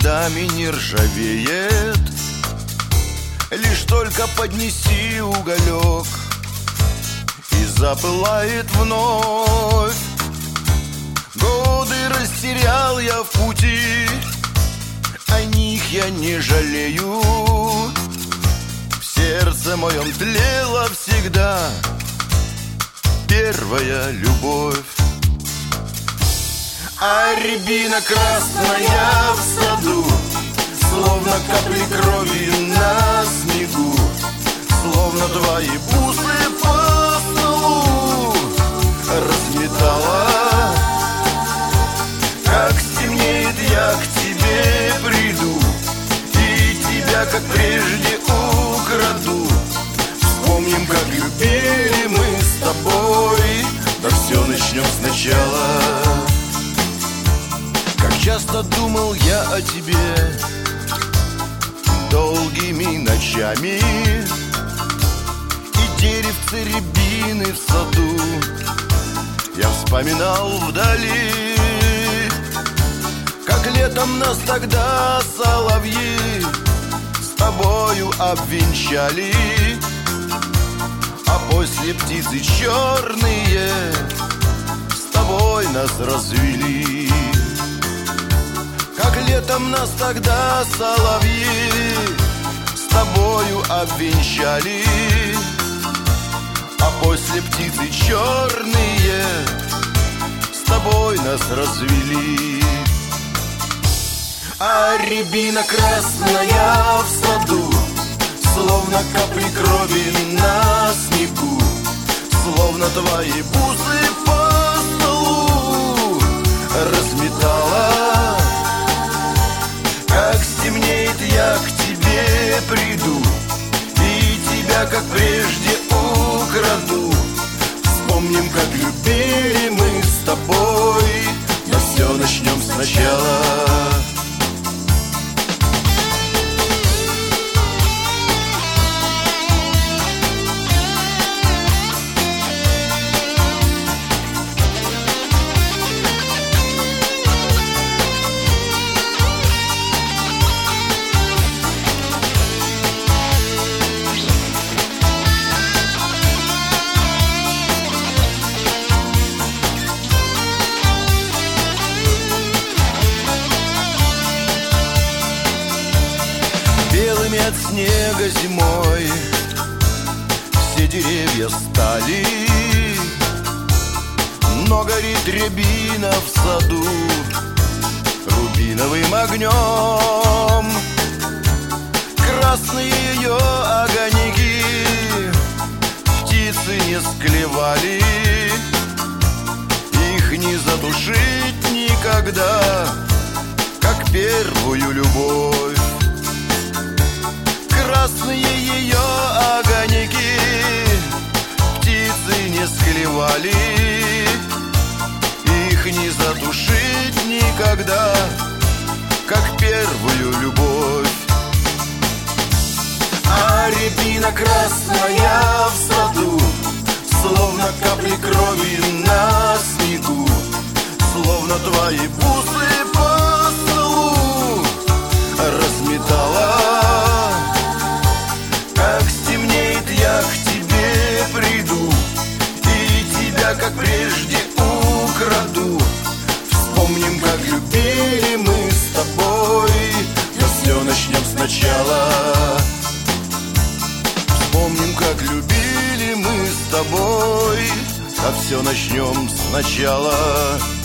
годами не ржавеет. Лишь только поднеси уголек, и запылает вновь. Годы растерял я в пути, о них я не жалею. В сердце моем тлела всегда первая любовь. А рябина красная в саду, словно капли крови на снегу, словно твои бусы по столу разметала. Как стемнеет, я к тебе приду, и тебя, как прежде, украду. Вспомним, как любили мы с тобой, да все начнем сначала. Как часто думал я о тебе долгими ночами, и деревце рябины в саду я вспоминал вдали. Как летом нас тогда соловьи с тобою обвенчали, а после птицы черные с тобой нас развели. Как летом нас тогда соловьи с тобою обвенчали, а после птицы черные с тобой нас развели. А рябина красная в саду, словно капли крови на снегу, словно твои бусы по столу разметала. Как стемнеет, я к тебе приду, и тебя, как прежде, украду. Вспомним, как любили мы с тобой, но все начнем сначала. Белыми от снега зимой все деревья стали, но горит рябина в саду рубиновым огнем. Красные ее огоньки птицы не склевали, их не затушить никогда, как первую любовь. Красные ее огоньки птицы не склевали, их не затушить никогда, как первую любовь. А рябина красная в саду, словно капли крови на снегу, словно твои бусы по столу разметала. Как стемнеет, я к тебе приду, и тебя, как прежде, украду. Вспомним, как любили мы с тобой, но все начнем сначала. Вспомним, как любили мы с тобой, а все начнем сначала.